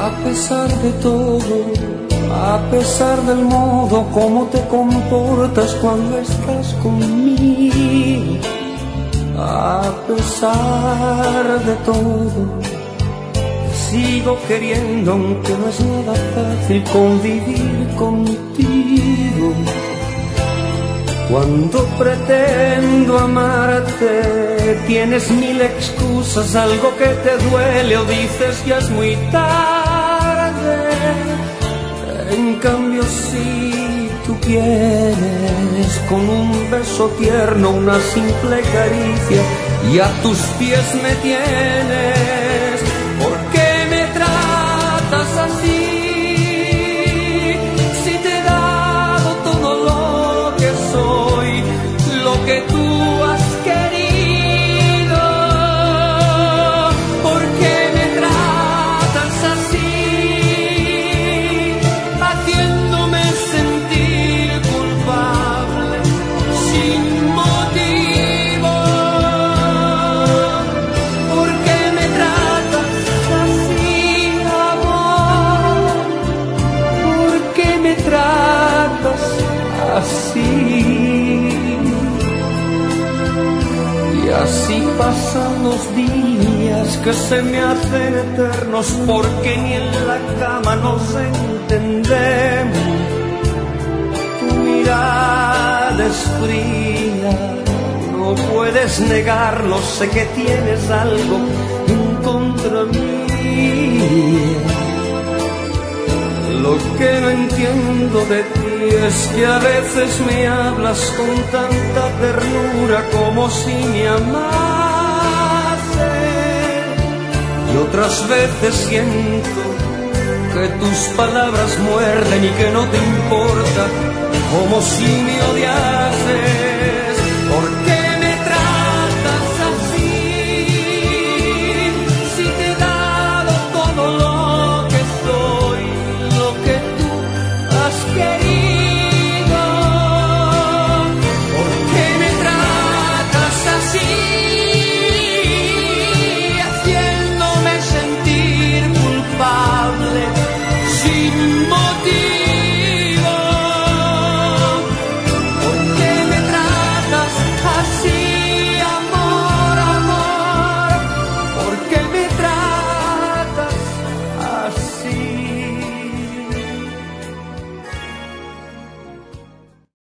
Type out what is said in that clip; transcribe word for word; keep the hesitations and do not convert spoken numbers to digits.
A pesar de todo, a pesar del modo como te comportas cuando estás conmigo, a pesar de todo, sigo queriendo, aunque no es nada fácil convivir contigo. Cuando pretendo amarte, tienes mil excusas, algo que te duele o dices ya es muy tarde. En cambio, si tú quieres, con un beso tierno, una simple caricia, y a tus pies me tienes. ¿Por qué me tratas así? Si te he dado todo lo que soy, lo que tú has querido. ¿Por qué me tratas así? Haciéndome sentir culpable sin motivo. ¿Por qué me tratas así, amor? ¿Por qué me tratas así? Y así pasan los días que se me hacen eternos, porque ni en la cama nos entendemos. Tu mirada es fría, no puedes negarlo, sé que tienes algo en contra mía. Lo que no entiendo de ti es que a veces me hablas con tanta ternura como si me amases, y otras veces siento que tus palabras muerden y que no te importa, como si me odiases.